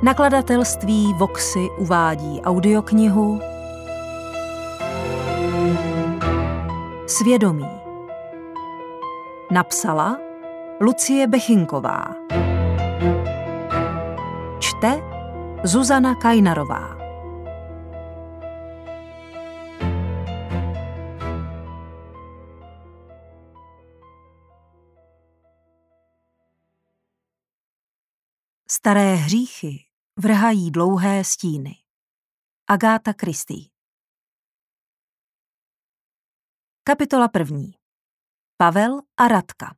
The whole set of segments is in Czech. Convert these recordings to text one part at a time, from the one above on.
Nakladatelství Voxy uvádí audioknihu Svědomí. Napsala Lucie Bechinková. Čte Zuzana Kajnarová. Staré hříchy vrhají dlouhé stíny. Agáta Christie. Kapitola 1. Pavel a Radka.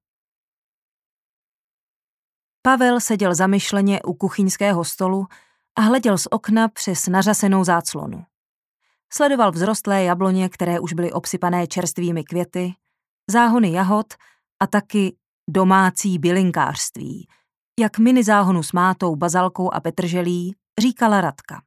Pavel seděl zamyšleně u kuchyňského stolu a hleděl z okna přes nařasenou záclonu. Sledoval vzrostlé jabloně, které už byly obsypané čerstvými květy, záhony jahod a taky domácí bylinkářství, jak mini záhonu s mátou, bazalkou a petrželí, říkala Radka.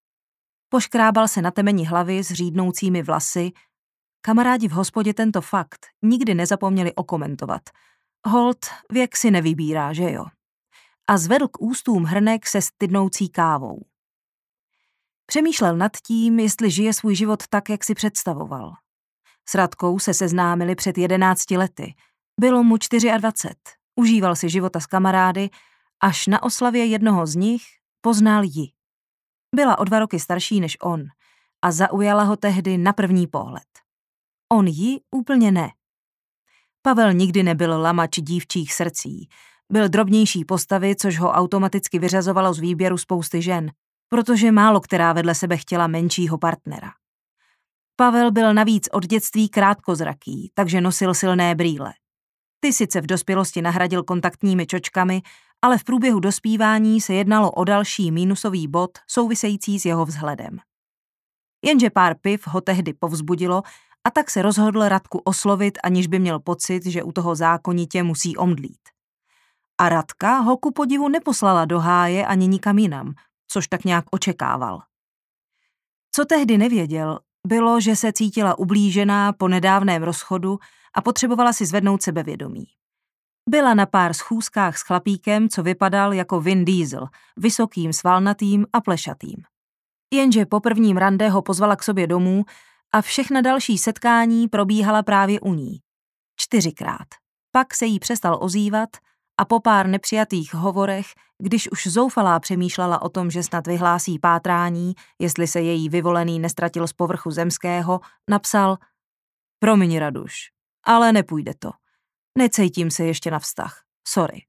Poškrábal se na temeni hlavy s řídnoucími vlasy. Kamarádi v hospodě tento fakt nikdy nezapomněli okomentovat. Holt, věk si nevybírá, že jo? A zvedl k ústům hrnek se stydnoucí kávou. Přemýšlel nad tím, jestli žije svůj život tak, jak si představoval. S Radkou se seznámili před 11 lety. Bylo mu 24. Užíval si života s kamarády, až na oslavě jednoho z nich poznal ji. Byla o 2 roky starší než on a zaujala ho tehdy na první pohled. On ji úplně ne. Pavel nikdy nebyl lamač dívčích srdcí. Byl drobnější postavy, což ho automaticky vyřazovalo z výběru spousty žen, protože málo která vedle sebe chtěla menšího partnera. Pavel byl navíc od dětství krátkozraký, takže nosil silné brýle. Ty sice v dospělosti nahradil kontaktními čočkami, ale v průběhu dospívání se jednalo o další mínusový bod související s jeho vzhledem. Jenže pár piv ho tehdy povzbudilo a tak se rozhodl Radku oslovit, aniž by měl pocit, že u toho zákonitě musí omdlít. A Radka ho ku podivu neposlala do háje ani nikam jinam, což tak nějak očekával. Co tehdy nevěděl, bylo, že se cítila ublížená po nedávném rozchodu a potřebovala si zvednout sebevědomí. Byla na pár schůzkách s chlapíkem, co vypadal jako Vin Diesel, vysokým, svalnatým a plešatým. Jenže po prvním rande ho pozvala k sobě domů a všechna další setkání probíhala právě u ní. 4krát. Pak se jí přestal ozývat a po pár nepřijatých hovorech, když už zoufalá přemýšlela o tom, že snad vyhlásí pátrání, jestli se její vyvolený nestratil z povrchu zemského, napsal: Promiň, Raduš, ale nepůjde to. Necítím se ještě na vztah. Sorry.